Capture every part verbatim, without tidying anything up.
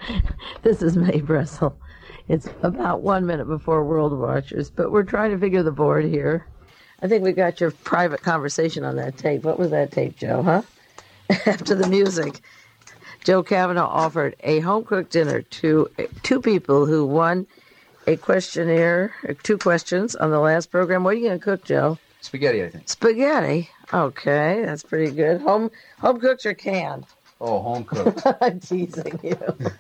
This is Mae Brussel. It's about one minute before World Watchers, but we're trying to figure the board here. I think we got your private conversation on that tape. What was that tape, Joe, huh? After the music, Joe Kavanaugh offered a home-cooked dinner to two people who won a questionnaire, two questions on the last program. What are you going to cook, Joe? Spaghetti, I think. Spaghetti. Okay, that's pretty good. Home home cooked or canned? Oh, home cooked. I'm teasing you.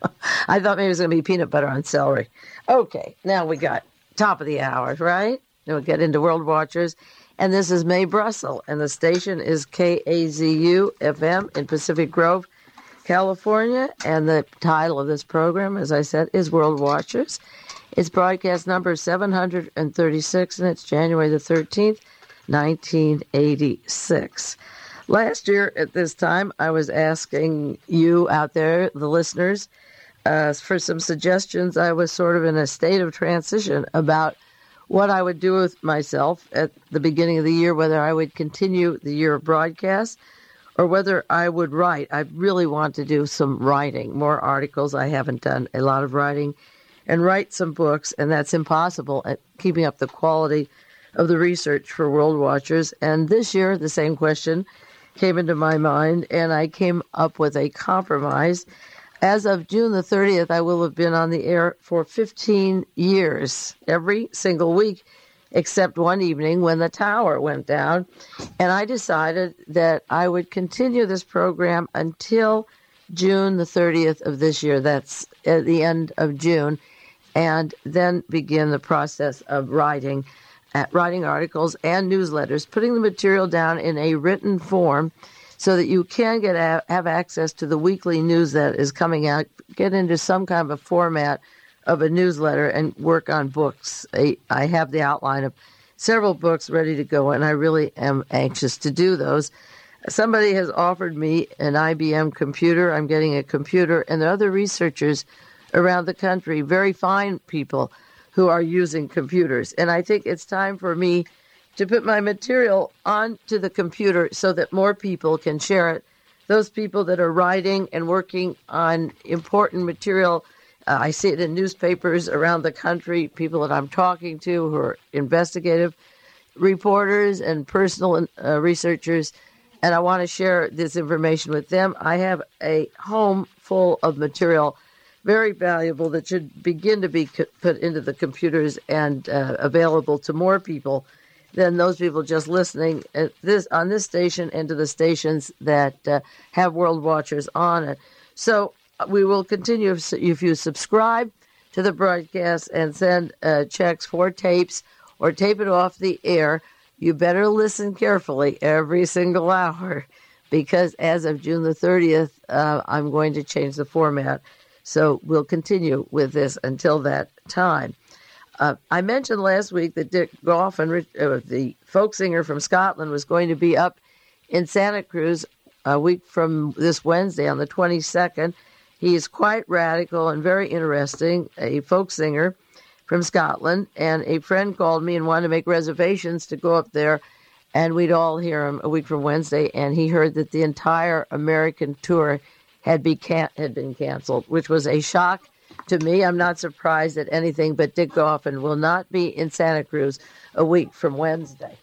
I thought maybe it was going to be peanut butter on celery. Okay, now we got top of the hour, right? Then we'll get into World Watchers. And this is Mae Brussel, and the station is K A Z U F M in Pacific Grove, California. And the title of this program, as I said, is World Watchers. It's broadcast number seven hundred thirty-six, and it's January the thirteenth, nineteen eighty-six. Last year at this time, I was asking you out there, the listeners, uh, for some suggestions. I was sort of in a state of transition about what I would do with myself at the beginning of the year, whether I would continue the year of broadcast or whether I would write. I really want to do some writing, more articles. I haven't done a lot of writing, and write some books, and that's impossible at keeping up the quality of the research for World Watchers. And this year, the same question came into my mind, and I came up with a compromise. As of June the thirtieth, I will have been on the air for fifteen years, every single week, except one evening when the tower went down. And I decided that I would continue this program until June the thirtieth of this year. That's at the end of June. And then begin the process of writing uh, writing articles and newsletters, putting the material down in a written form so that you can get a, have access to the weekly news that is coming out, get into some kind of a format of a newsletter, and work on books. I, I have the outline of several books ready to go, and I really am anxious to do those. Somebody has offered me an I B M computer. I'm getting a computer, and there are other researchers around the country, very fine people who are using computers. And I think it's time for me to put my material onto the computer so that more people can share it. Those people that are writing and working on important material, uh, I see it in newspapers around the country, people that I'm talking to who are investigative reporters and personal uh, researchers, and I want to share this information with them. I have a home full of material, very valuable, that should begin to be co- put into the computers and uh, available to more people than those people just listening at this on this station and to the stations that uh, have World Watchers on it. So we will continue. If, if you subscribe to the broadcast and send uh, checks for tapes or tape it off the air, you better listen carefully every single hour, because as of June the thirtieth, uh, I'm going to change the format. So we'll continue with this until that time. Uh, I mentioned last week that Dick Goffin, uh, the folk singer from Scotland, was going to be up in Santa Cruz a week from this Wednesday on the twenty-second. He is quite radical and very interesting, a folk singer from Scotland, and a friend called me and wanted to make reservations to go up there, and we'd all hear him a week from Wednesday, and he heard that the entire American tour had, be can- had been canceled, which was a shock to me. I'm not surprised at anything, but Dick Goffin will not be in Santa Cruz a week from Wednesday.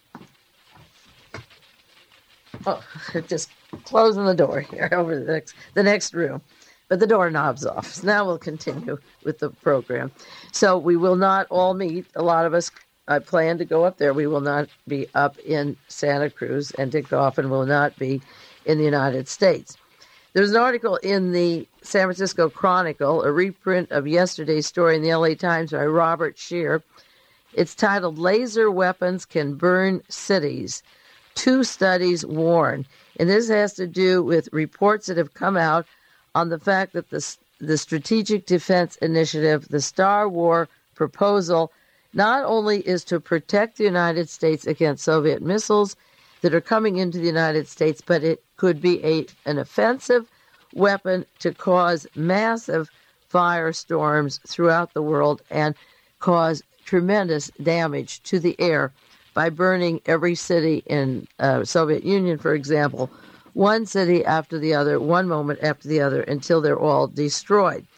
Oh, just closing the door here over the next, the next room. But the doorknob's off. So now we'll continue with the program. So we will not all meet. A lot of us I plan to go up there. We will not be up in Santa Cruz, and Dick Goffin will not be in the United States. There's an article in the San Francisco Chronicle, a reprint of yesterday's story in the L A Times by Robert Scheer. It's titled, "Laser Weapons Can Burn Cities. Two Studies Warn." And this has to do with reports that have come out on the fact that the, the Strategic Defense Initiative, the Star War proposal, not only is to protect the United States against Soviet missiles that are coming into the United States, but it could be a an offensive weapon to cause massive firestorms throughout the world and cause tremendous damage to the air by burning every city in uh, Soviet Union, for example, one city after the other, one moment after the other, until they're all destroyed.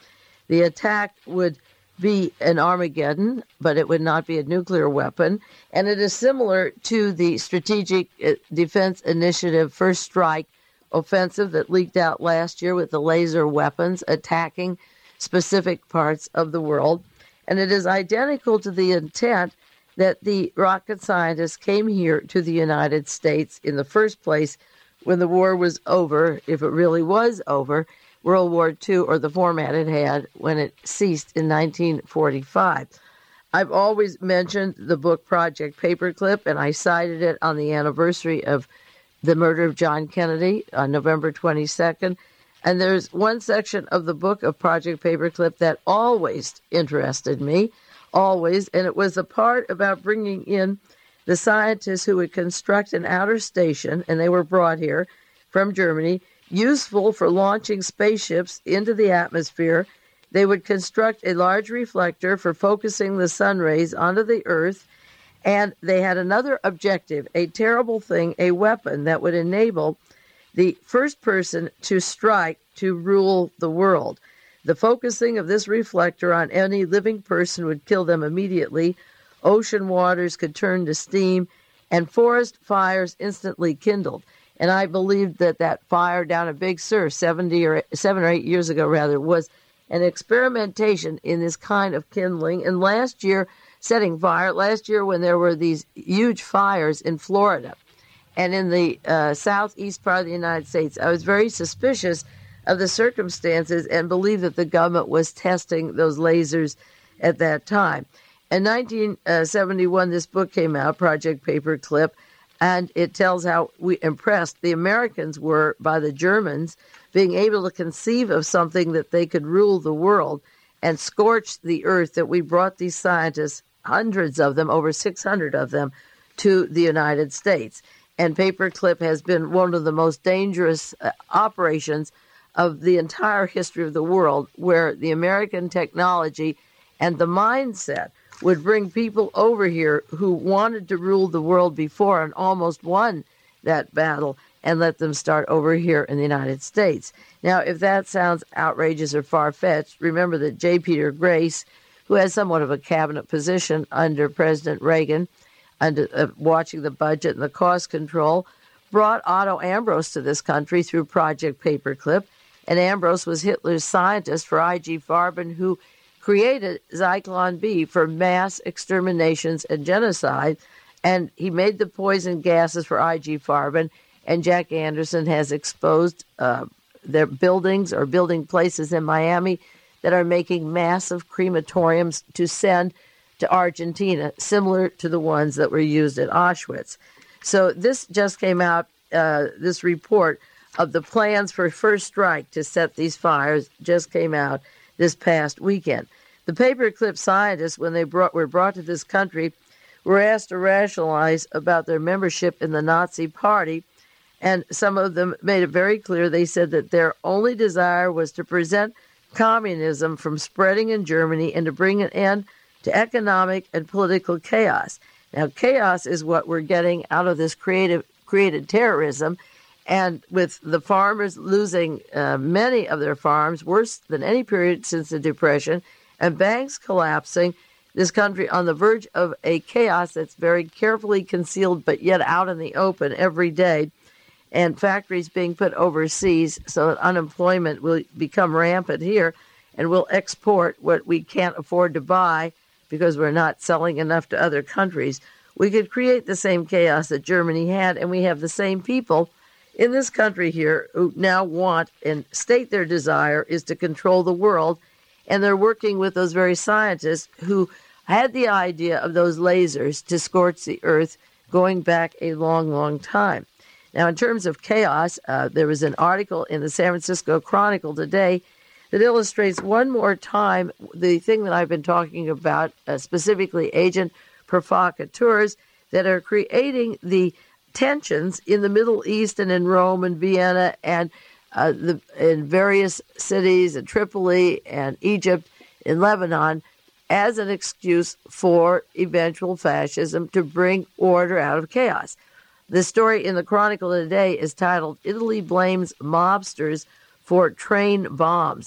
The attack would be an Armageddon, but it would not be a nuclear weapon. And it is similar to the Strategic Defense Initiative First Strike offensive that leaked out last year with the laser weapons attacking specific parts of the world. And it is identical to the intent that the rocket scientists came here to the United States in the first place when the war was over, if it really was over, World War Two, or the format it had when it ceased in nineteen forty-five. I've always mentioned the book Project Paperclip, and I cited it on the anniversary of the murder of John Kennedy on November twenty-second. And there's one section of the book of Project Paperclip that always interested me, always, and it was the part about bringing in the scientists who would construct an outer station, and they were brought here from Germany, useful for launching spaceships into the atmosphere. They would construct a large reflector for focusing the sun rays onto the Earth, and they had another objective, a terrible thing, a weapon that would enable the first person to strike to rule the world. The focusing of this reflector on any living person would kill them immediately. Ocean waters could turn to steam, and forest fires instantly kindled. And I believed that that fire down at Big Sur seventy or seven or eight years ago, rather, was an experimentation in this kind of kindling. And last year, setting fire, last year when there were these huge fires in Florida and in the uh, southeast part of the United States, I was very suspicious of the circumstances and believed that the government was testing those lasers at that time. In nineteen seventy-one, this book came out, Project Paperclip, and it tells how we impressed the Americans were by the Germans being able to conceive of something that they could rule the world and scorch the earth, that we brought these scientists, hundreds of them, over six hundred of them, to the United States. And Paperclip has been one of the most dangerous uh, operations of the entire history of the world, where the American technology and the mindset would bring people over here who wanted to rule the world before and almost won that battle, and let them start over here in the United States. Now, if that sounds outrageous or far-fetched, remember that J. Peter Grace, who has somewhat of a cabinet position under President Reagan, under uh, watching the budget and the cost control, brought Otto Ambros to this country through Project Paperclip. And Ambros was Hitler's scientist for I G Farben, who created Zyklon B for mass exterminations and genocide. And he made the poison gases for I G Farben. And Jack Anderson has exposed uh, their buildings or building places in Miami that are making massive crematoriums to send to Argentina, similar to the ones that were used at Auschwitz. So this just came out, uh, this report of the plans for First Strike to set these fires just came out this past weekend. The Paperclip scientists, when they brought, were brought to this country, were asked to rationalize about their membership in the Nazi Party, and some of them made it very clear. They said that their only desire was to prevent communism from spreading in Germany and to bring an end to economic and political chaos. Now, chaos is what we're getting out of this creative created terrorism, and with the farmers losing uh, many of their farms, worse than any period since the Depression, and banks collapsing, this country on the verge of a chaos that's very carefully concealed but yet out in the open every day, and factories being put overseas so that unemployment will become rampant here, and we'll export what we can't afford to buy because we're not selling enough to other countries. We could create the same chaos that Germany had, and we have the same people in this country here who now want and state their desire is to control the world, and they're working with those very scientists who had the idea of those lasers to scorch the earth going back a long, long time. Now, in terms of chaos, uh, there was an article in the San Francisco Chronicle today that illustrates one more time the thing that I've been talking about, uh, specifically agent provocateurs that are creating the tensions in the Middle East and in Rome and Vienna and uh, the, in various cities, in Tripoli and Egypt, in Lebanon, as an excuse for eventual fascism to bring order out of chaos. The story in the Chronicle today is titled, "Italy Blames Mobsters for Train Bombs."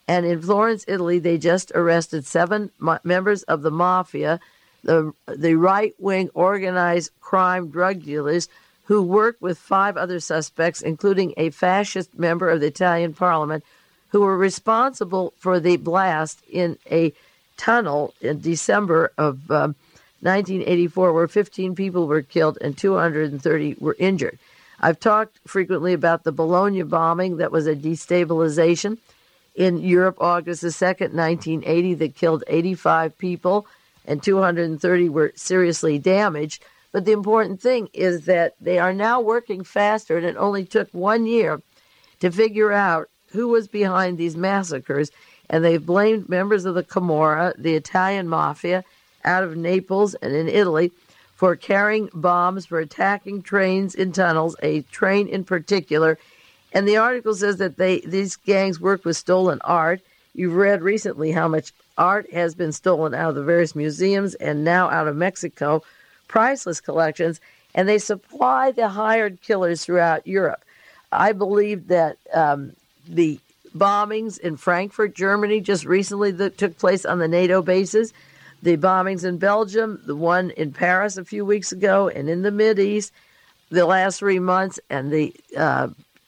And in Florence, Italy, they just arrested seven mo- members of the mafia, the the right-wing organized crime drug dealers who worked with five other suspects, including a fascist member of the Italian parliament, who were responsible for the blast in a tunnel in December of um, nineteen eighty-four, where fifteen people were killed and two hundred thirty were injured. I've talked frequently about the Bologna bombing that was a destabilization in Europe, August the second, nineteen eighty, that killed eighty-five people and two hundred thirty were seriously damaged. But the important thing is that they are now working faster, and it only took one year to figure out who was behind these massacres. And they've blamed members of the Camorra, the Italian mafia, out of Naples and in Italy, for carrying bombs, for attacking trains in tunnels, a train in particular. And the article says that they these gangs work with stolen art. You've read recently how much art has been stolen out of the various museums and now out of Mexico, priceless collections, and they supply the hired killers throughout Europe. I believe that um, the bombings in Frankfurt, Germany, just recently that took place on the NATO bases, the bombings in Belgium, the one in Paris a few weeks ago, and in the Mideast the last three months, and the uh,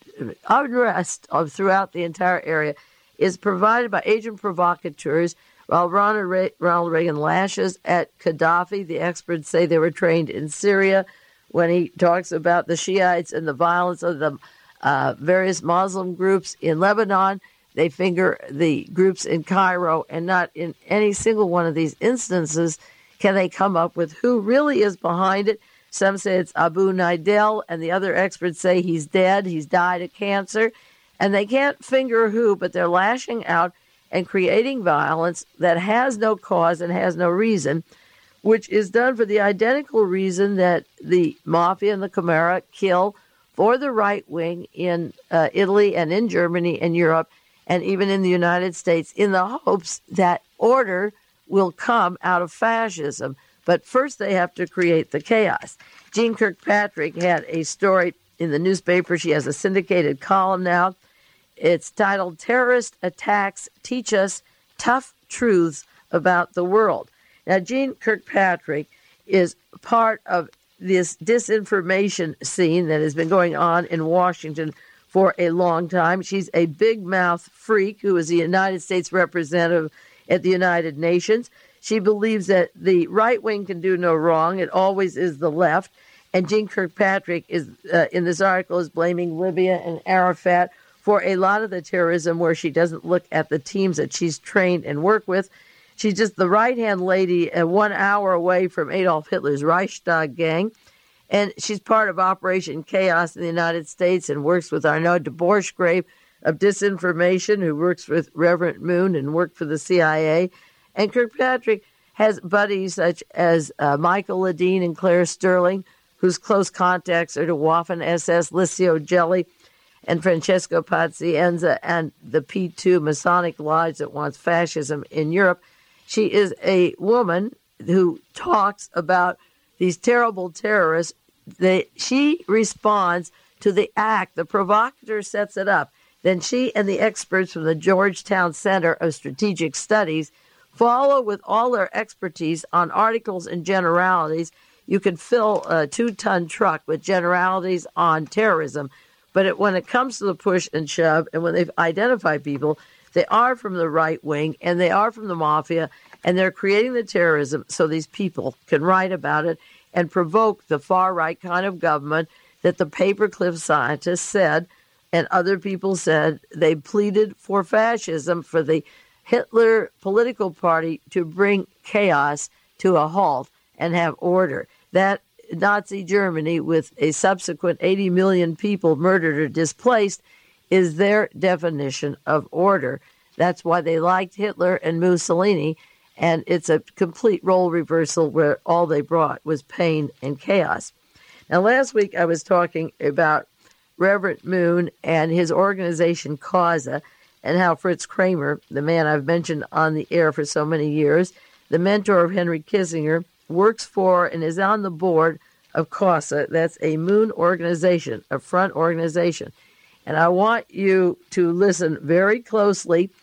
unrest of throughout the entire area is provided by agent provocateurs. While Ronald Reagan lashes at Gaddafi, the experts say they were trained in Syria. When he talks about the Shiites and the violence of the uh, various Muslim groups in Lebanon, they finger the groups in Cairo, and not in any single one of these instances can they come up with who really is behind it. Some say it's Abu Nidal, and the other experts say he's dead, he's died of cancer, and they can't finger who, but they're lashing out and creating violence that has no cause and has no reason, which is done for the identical reason that the mafia and the Camorra kill for the right wing in uh, Italy and in Germany and Europe and even in the United States, in the hopes that order will come out of fascism. But first they have to create the chaos. Jeane Kirkpatrick had a story in the newspaper. She has a syndicated column now. It's titled, Terrorist Attacks Teach Us Tough Truths About the World. Now, Jeane Kirkpatrick is part of this disinformation scene that has been going on in Washington for a long time. She's a big mouth freak who is the United States representative at the United Nations. She believes that the right wing can do no wrong. It always is the left. And Jeane Kirkpatrick is, uh, in this article, is blaming Libya and Arafat for a lot of the terrorism, where she doesn't look at the teams that she's trained and worked with. She's just the right-hand lady, uh, one hour away from Adolf Hitler's Reichstag gang. And she's part of Operation Chaos in the United States and works with Arnaud de Borchgrave of disinformation, who works with Reverend Moon and worked for the C I A. And Kirkpatrick has buddies such as uh, Michael Ledeen and Claire Sterling, whose close contacts are to Waffen S S, Licio Gelli, and Francesco Pazienza, and the P two Masonic Lodge that wants fascism in Europe. She is a woman who talks about these terrible terrorists. They, she responds to the act. The provocateur sets it up. Then she and the experts from the Georgetown Center of Strategic Studies follow with all their expertise on articles and generalities. You can fill a two-ton truck with generalities on terrorism. But it, when it comes to the push and shove, and when they've identified people, they are from the right wing, and they are from the mafia, and they're creating the terrorism so these people can write about it and provoke the far-right kind of government that the paperclip scientists said, and other people said, they pleaded for fascism, for the Hitler political party to bring chaos to a halt and have order. That Nazi Germany, with a subsequent eighty million people murdered or displaced, is their definition of order. That's why they liked Hitler and Mussolini, and it's a complete role reversal where all they brought was pain and chaos. Now, last week I was talking about Reverend Moon and his organization CAUSA, and how Fritz Kramer, the man I've mentioned on the air for so many years, the mentor of Henry Kissinger, works for and is on the board of CAUSA. That's a Moon organization, a front organization. And I want you to listen very closely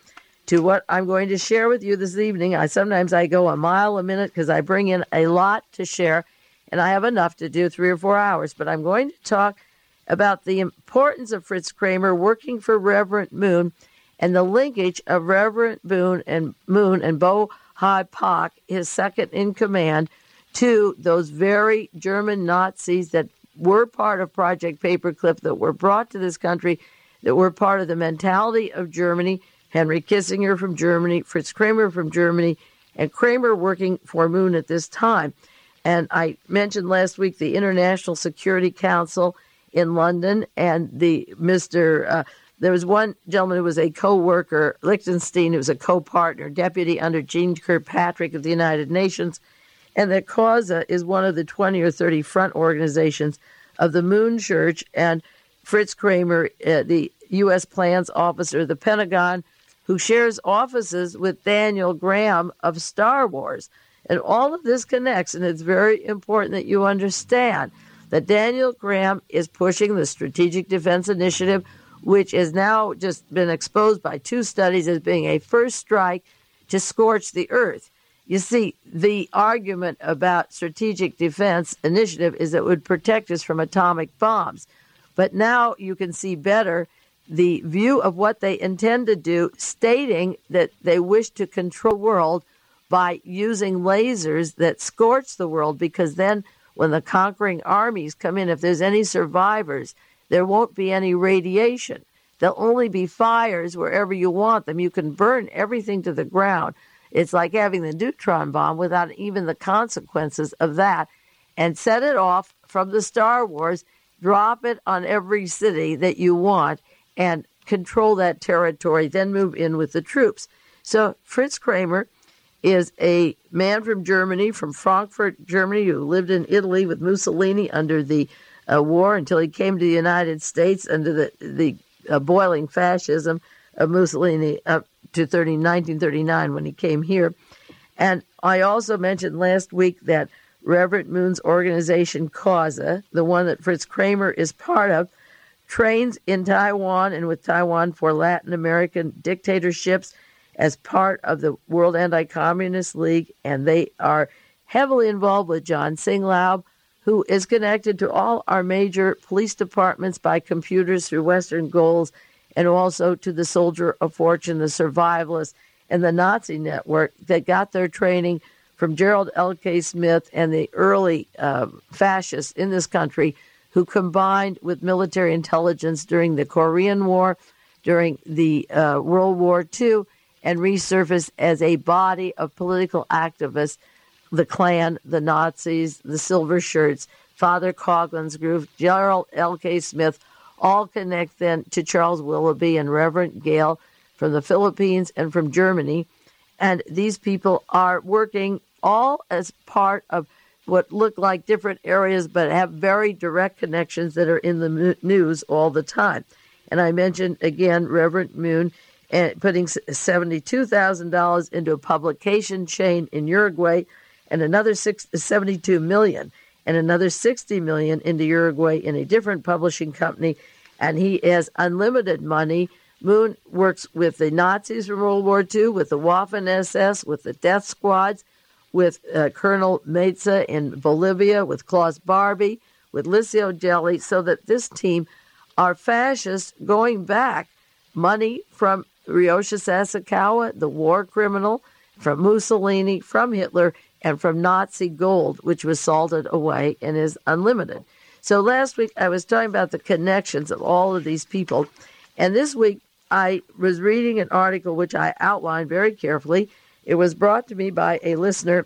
to what I'm going to share with you this evening. I sometimes I go a mile a minute because I bring in a lot to share, and I have enough to do three or four hours. But I'm going to talk about the importance of Fritz Kramer working for Reverend Moon and the linkage of Reverend Moon and Moon and Bo Hai Pak, his second in command, to those very German Nazis that were part of Project Paperclip, that were brought to this country, that were part of the mentality of Germany. Henry Kissinger from Germany, Fritz Kramer from Germany, and Kramer working for Moon at this time. And I mentioned last week the International Security Council in London, and the Mister Uh, there was one gentleman who was a co-worker, Lichtenstein, who was a co-partner, deputy under Jean Kirkpatrick of the United Nations, and that CAUSA is one of the twenty or thirty front organizations of the Moon Church, and Fritz Kramer, uh, the U S plans officer of the Pentagon, who shares offices with Daniel Graham of Star Wars. And all of this connects, and it's very important that you understand that Daniel Graham is pushing the Strategic Defense Initiative, which has now just been exposed by two studies as being a first strike to scorch the earth. You see, the argument about Strategic Defense Initiative is that it would protect us from atomic bombs. But now you can see better the view of what they intend to do, stating that they wish to control the world by using lasers that scorch the world, because then when the conquering armies come in, if there's any survivors, there won't be any radiation. There'll only be fires wherever you want them. You can burn everything to the ground. It's like having the neutron bomb without even the consequences of that, and set it off from the Star Wars, drop it on every city that you want, and control that territory, then move in with the troops. So Fritz Kramer is a man from Germany, from Frankfurt, Germany, who lived in Italy with Mussolini under the uh, war until he came to the United States under the, the uh, boiling fascism of Mussolini up to nineteen thirty-nine when he came here. And I also mentioned last week that Reverend Moon's organization, CAUSA, the one that Fritz Kramer is part of, trains in Taiwan and with Taiwan for Latin American dictatorships as part of the World Anti-Communist League, and they are heavily involved with John Singlaub, who is connected to all our major police departments by computers through Western Goals, and also to the Soldier of Fortune, the Survivalists, and the Nazi network that got their training from Gerald L K. Smith and the early uh, fascists in this country, who combined with military intelligence during the Korean War, during the uh, World War Two, and resurfaced as a body of political activists, the Klan, the Nazis, the Silver Shirts, Father Coughlin's group, Gerald L K. Smith, all connect then to Charles Willoughby and Reverend Gale from the Philippines and from Germany. And these people are working all as part of what look like different areas, but have very direct connections that are in the news all the time. And I mentioned, again, Reverend Moon and putting seventy-two thousand dollars into a publication chain in Uruguay, and another seventy-two million dollars, and another sixty million dollars into Uruguay in a different publishing company. And he has unlimited money. Moon works with the Nazis from World War Two, with the Waffen S S, with the death squads, with uh, Colonel Meza in Bolivia, with Klaus Barbie, with Licio Gelli, so that this team are fascists going back money from Ryosha Sasakawa, the war criminal, from Mussolini, from Hitler, and from Nazi gold, which was salted away and is unlimited. So last week I was talking about the connections of all of these people, and this week I was reading an article which I outlined very carefully. It was brought to me by a listener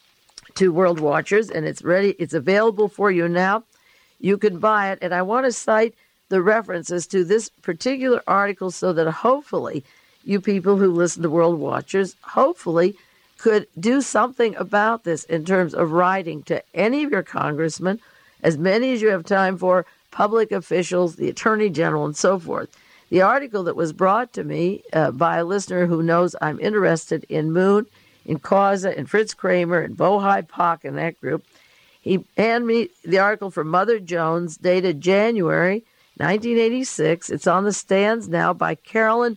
to World Watchers, and it's ready. It's available for you now. You can buy it, and I want to cite the references to this particular article so that hopefully you people who listen to World Watchers hopefully could do something about this in terms of writing to any of your congressmen, as many as you have time for, public officials, the Attorney General, and so forth. The article that was brought to me uh, by a listener who knows I'm interested in Moon, in CAUSA, in Fritz Kramer, and Bo Hai Pak and that group, he handed me the article from Mother Jones, dated January nineteen eighty-six. It's on the stands now by Carolyn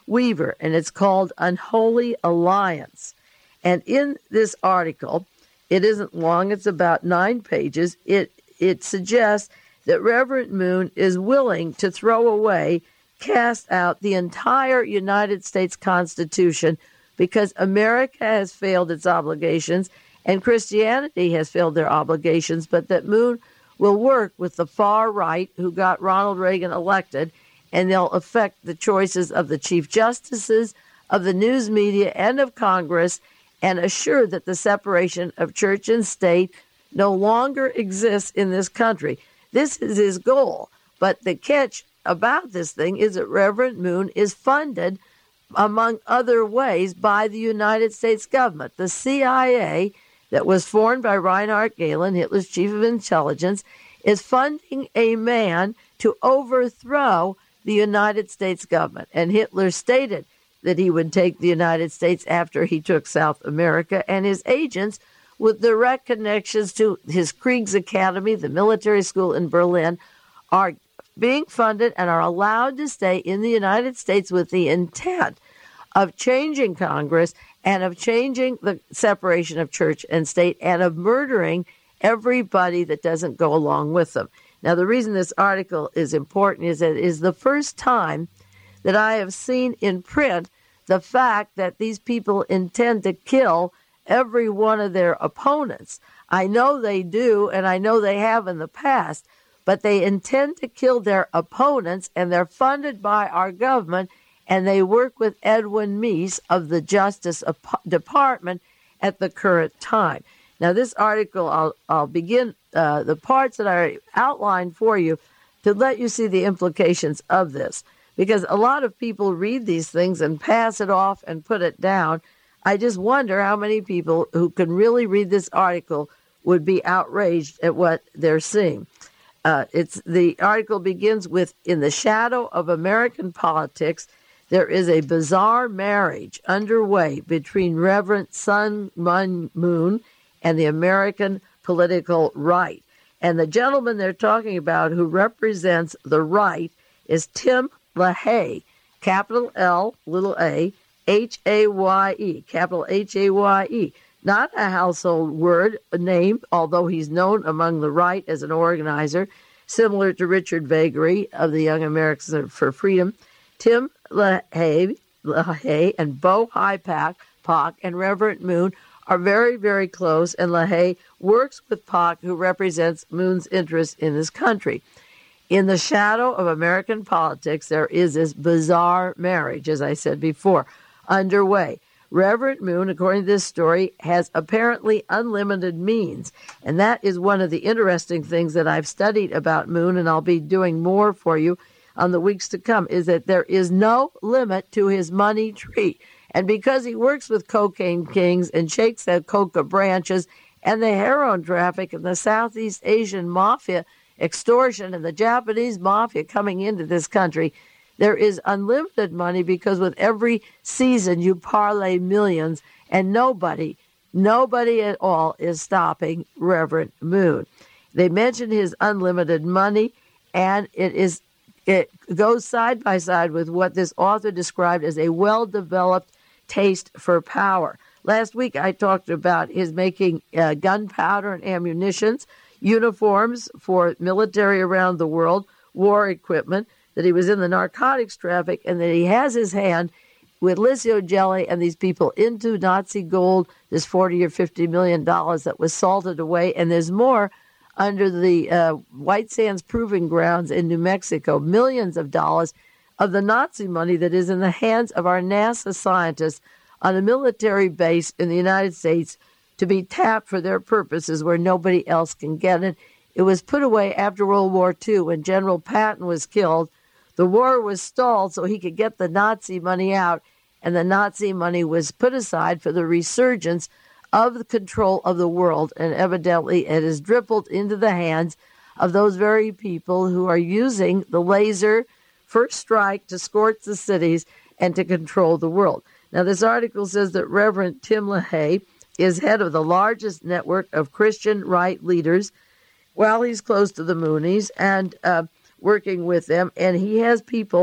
Weaver, and it's called Unholy Alliance. And in this article, it isn't long, it's about nine pages, it, it suggests that Reverend Moon is willing to throw away, cast out the entire United States Constitution because America has failed its obligations and Christianity has failed their obligations, but that Moon will work with the far right who got Ronald Reagan elected, and they'll affect the choices of the chief justices, of the news media, and of Congress, and assure that the separation of church and state no longer exists in this country. This is his goal. But the catch about this thing is that Reverend Moon is funded, among other ways, by the United States government. The C I A, that was formed by Reinhard Gehlen, Hitler's chief of intelligence, is funding a man to overthrow the United States government. And Hitler stated that he would take the United States after he took South America, and his agents, with direct connections to his Kriegsakademie, the military school in Berlin, are being funded and are allowed to stay in the United States with the intent of changing Congress and of changing the separation of church and state and of murdering everybody that doesn't go along with them. Now, the reason this article is important is that it is the first time that I have seen in print the fact that these people intend to kill every one of their opponents. I know they do, and I know they have in the past, but they intend to kill their opponents, and they're funded by our government, and they work with Edwin Meese of the Justice Department at the current time. Now, this article, I'll, I'll begin uh, the parts that I outlined for you to let you see the implications of this, because a lot of people read these things and pass it off and put it down. I just wonder how many people who can really read this article would be outraged at what they're seeing. Uh, it's the article begins with, in the shadow of American politics, there is a bizarre marriage underway between Reverend Sun Myung Moon and the American political right. And the gentleman they're talking about who represents the right is Tim LaHaye, capital L, little a, H A Y E, capital H A Y E. Not a household word name, although he's known among the right as an organizer, similar to Richard Vagary of the Young Americans for Freedom. Tim LaHaye, LaHaye and Bo Hi-Pak, Pak, and Reverend Moon are very, very close, and LaHaye works with Pak, who represents Moon's interests in this country. In the shadow of American politics, there is this bizarre marriage, as I said before, underway. Reverend Moon, according to this story, has apparently unlimited means, and that is one of the interesting things that I've studied about Moon, and I'll be doing more for you on the weeks to come, is that there is no limit to his money tree. And because he works with cocaine kings and shakes the coca branches and the heroin traffic and the Southeast Asian mafia extortion and the Japanese mafia coming into this country, there is unlimited money, because with every season you parlay millions, and nobody, nobody at all is stopping Reverend Moon. They mention his unlimited money, and it is it goes side by side with what this author described as a well-developed taste for power. Last week I talked about his making uh, gunpowder and ammunitions, uniforms for military around the world, war equipment, that he was in the narcotics traffic, and that he has his hand with Licio Gelli and these people into Nazi gold, this forty or fifty million dollars that was salted away, and there's more under the uh, White Sands Proving Grounds in New Mexico, millions of dollars of the Nazi money that is in the hands of our NASA scientists on a military base in the United States to be tapped for their purposes where nobody else can get it. It was put away after World War Two when General Patton was killed. The war was stalled so he could get the Nazi money out, and the Nazi money was put aside for the resurgence of the control of the world, and evidently it has dribbled into the hands of those very people who are using the laser first strike to scorch the cities and to control the world. Now, this article says that Reverend Tim LaHaye is head of the largest network of Christian right leaders. Well, he's close to the Moonies and uh, working with them, and he has people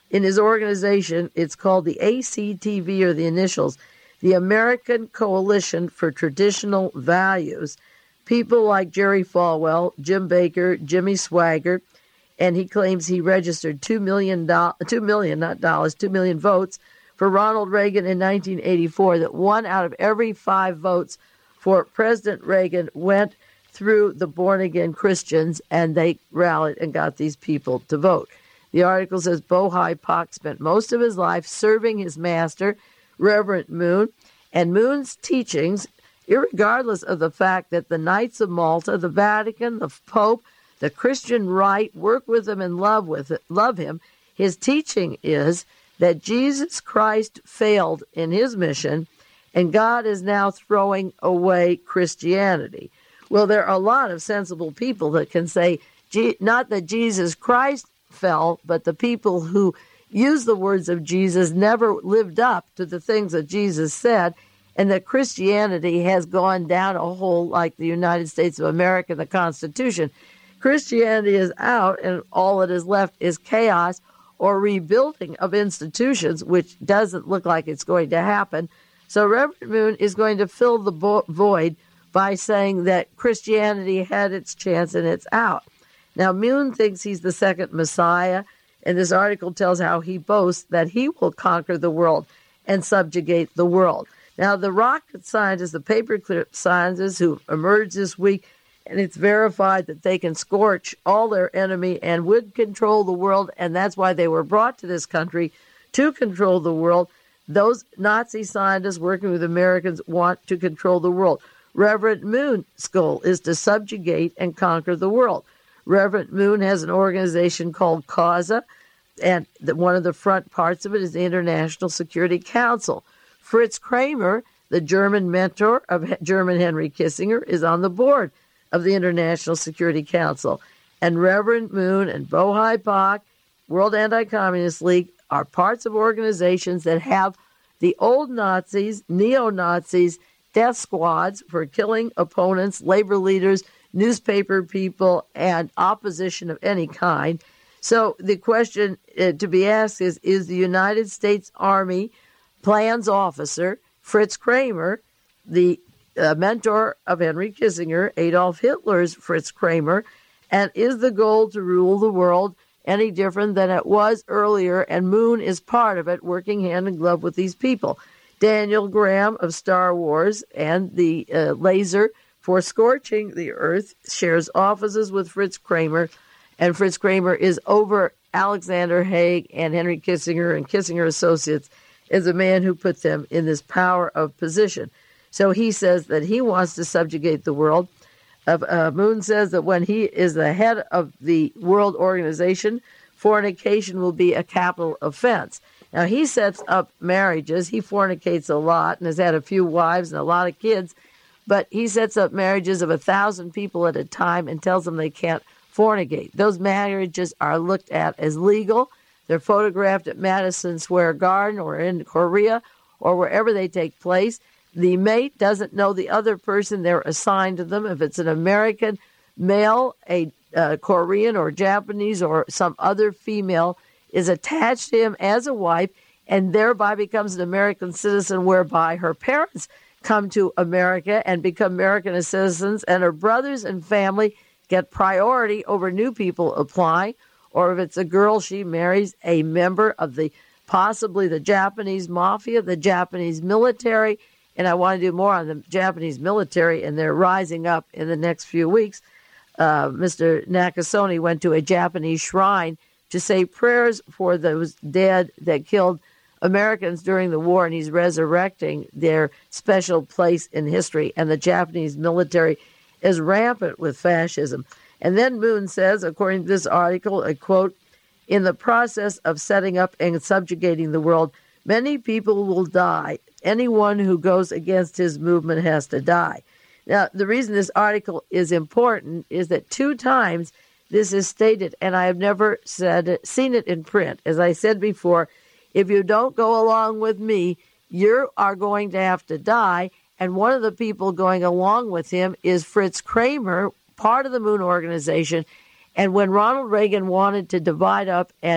in his organization. It's called the A C T V, or the initials, the American Coalition for Traditional Values. People like Jerry Falwell, Jim Baker, Jimmy Swaggart, and he claims he registered two million dollars, two million, not dollars, two million votes for Ronald Reagan in nineteen eighty-four, that one out of every five votes for President Reagan went through the born-again Christians, and they rallied and got these people to vote. The article says Bohai Pak spent most of his life serving his master, Reverend Moon, and Moon's teachings, irregardless of the fact that the Knights of Malta, the Vatican, the Pope, the Christian right work with him and love with it, love him. His teaching is that Jesus Christ failed in his mission, and God is now throwing away Christianity. Well, there are a lot of sensible people that can say, not that Jesus Christ fell, but the people who use the words of Jesus never lived up to the things that Jesus said, and that Christianity has gone down a hole like the United States of America, the Constitution. Christianity is out, and all that is left is chaos or rebuilding of institutions, which doesn't look like it's going to happen. So Reverend Moon is going to fill the vo- void by saying that Christianity had its chance and it's out. Now, Moon thinks he's the second Messiah, and this article tells how he boasts that he will conquer the world and subjugate the world. Now, the rocket scientists, the paperclip scientists who emerged this week, and it's verified that they can scorch all their enemy and would control the world, and that's why they were brought to this country, to control the world. Those Nazi scientists working with Americans want to control the world. Reverend Moon's goal is to subjugate and conquer the world. Reverend Moon has an organization called CAUSA, and the, one of the front parts of it is the International Security Council. Fritz Kramer, the German mentor of German Henry Kissinger, is on the board of the International Security Council. And Reverend Moon and Bohai Pak, World Anti-Communist League, are parts of organizations that have the old Nazis, neo-Nazis, death squads for killing opponents, labor leaders, newspaper people, and opposition of any kind. So the question uh, to be asked is, is the United States Army plans officer Fritz Kramer, the uh, mentor of Henry Kissinger, Adolf Hitler's Fritz Kramer, and is the goal to rule the world any different than it was earlier? And Moon is part of it, working hand in glove with these people. Daniel Graham of Star Wars and the uh, laser for scorching the earth shares offices with Fritz Kramer, and Fritz Kramer is over Alexander Haig and Henry Kissinger and Kissinger Associates, is a man who put them in this power of position. So he says that he wants to subjugate the world. Uh, uh, Moon says that when he is the head of the World Organization, fornication will be a capital offense. Now, he sets up marriages. He fornicates a lot and has had a few wives and a lot of kids, but he sets up marriages of a thousand people at a time and tells them they can't fornicate. Those marriages are looked at as legal. They're photographed at Madison Square Garden or in Korea or wherever they take place. The mate doesn't know the other person. They're assigned to them. If it's an American male, a uh, Korean or Japanese or some other female is attached to him as a wife and thereby becomes an American citizen, whereby her parents come to America and become American citizens, and her brothers and family get priority over new people applying. Or if it's a girl, she marries a member of the possibly the Japanese mafia, the Japanese military. And I want to do more on the Japanese military, and they're rising up in the next few weeks. Uh, Mister Nakasone went to a Japanese shrine to say prayers for those dead that killed Americans during the war, and he's resurrecting their special place in history. And the Japanese military is rampant with fascism. And then Moon says, according to this article, a quote, "In the process of setting up and subjugating the world, many people will die. Anyone who goes against his movement has to die." Now, the reason this article is important is that two times this is stated, and I have never said it, seen it in print. As I said before, if you don't go along with me, you are going to have to die. And one of the people going along with him is Fritz Kramer, part of the Moon Organization. And when Ronald Reagan wanted to divide up and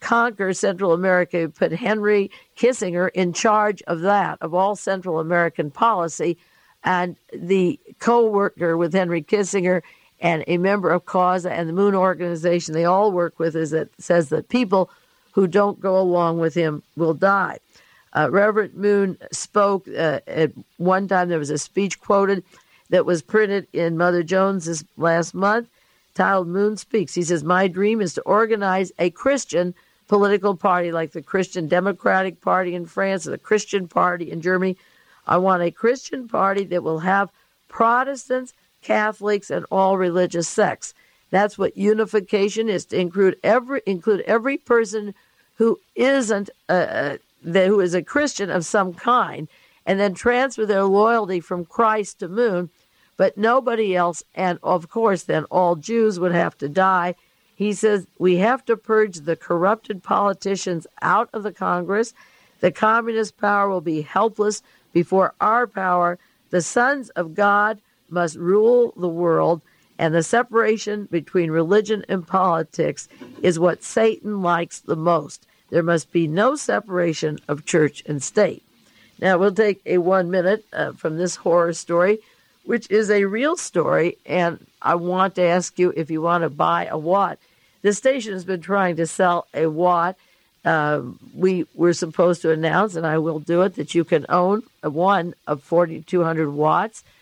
conquer Central America. He put Henry Kissinger in charge of that, of all Central American policy. And the co-worker with Henry Kissinger and a member of CAUSA and the Moon Organization they all work with is that says that people who don't go along with him will die. Uh, Reverend Moon spoke uh, at one time. There was a speech quoted that was printed in Mother Jones's last month, titled Moon Speaks. He says, "My dream is to organize a Christian political party like the Christian Democratic Party in France or the Christian Party in Germany. I want a Christian party that will have Protestants, Catholics, and all religious sects. That's what unification is, to include every include every person who isn't a, a, who is a Christian of some kind, and then transfer their loyalty from Christ to Moon, but nobody else. And of course, then all Jews would have to die." He says, "We have to purge the corrupted politicians out of the Congress. The communist power will be helpless before our power. The sons of God must rule the world, and the separation between religion and politics is what Satan likes the most. There must be no separation of church and state." Now, we'll take a one minute uh, from this horror story, which is a real story, and I want to ask you if you want to buy a watt. This station has been trying to sell a watt. Uh, we were supposed to announce, and I will do it, that you can own a one of forty-two hundred watts.